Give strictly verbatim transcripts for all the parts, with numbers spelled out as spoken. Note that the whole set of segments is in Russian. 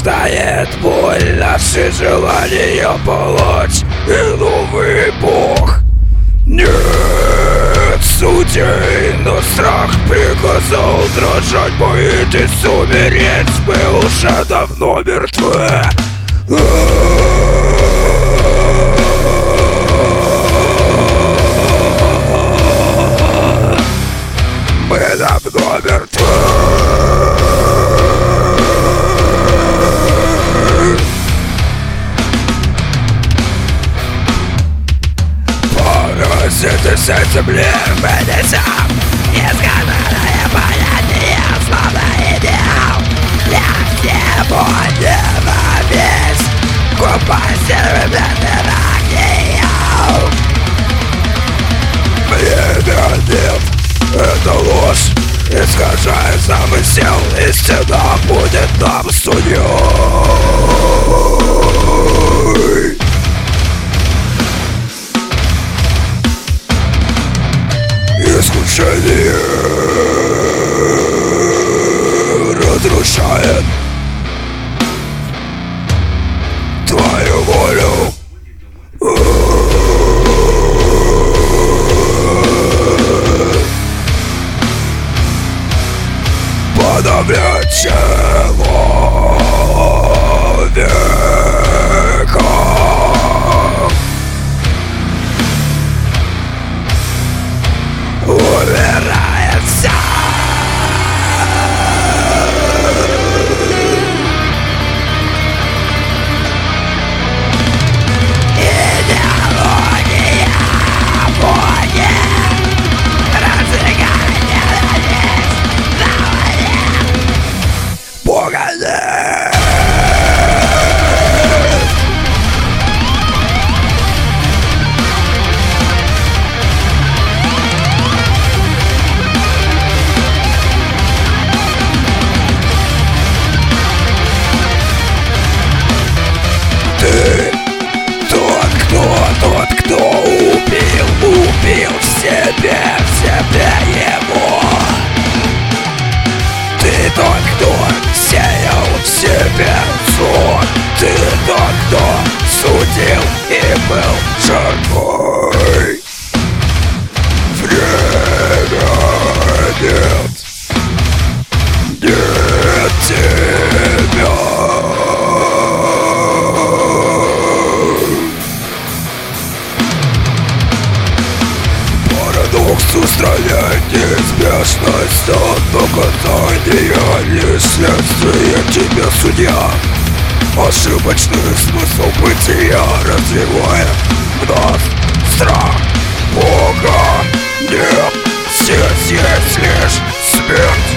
рождает боль, наши желания палач и новый бог. Нет судей, но страх приказал дрожать, боитесь умереть, мы уже давно мертвы. Мы давно мертвы. Паразиты с земли вынесем, изгнанные понятия, словно идеал. Для всего ненависть, компостированный огнем. Время нет, это ложь, искажает замысел, истина будет нам судьей. Искушение разрушает твою волю. Подавлять человека. Умирает вся. Идеология боги разжигает ненависть на войне. Погоди. Тот, кто убил, убил в себе, в себе его. Ты тот, кто сеял в себе зло. Ты тот, кто судил и был жертвой. Время нет, нет тебя. Устраняет неизбежность от наказания, лишь следствие тебе судья. Ошибочный смысл бытия развивает в нас страх Бога. Нет, здесь есть лишь смерть.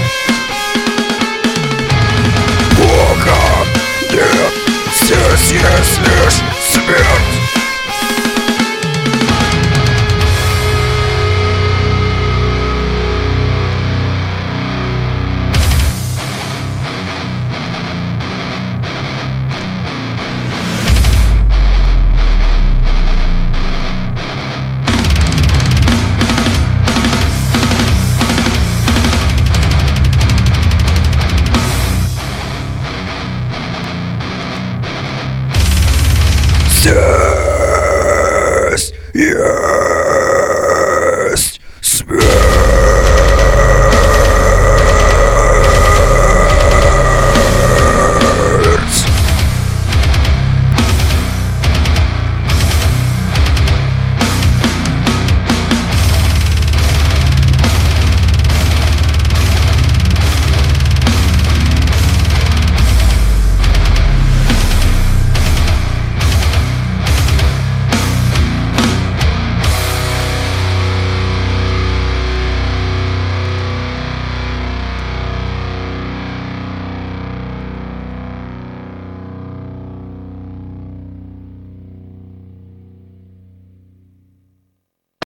Бога нет, здесь есть лишь смерть. Здесь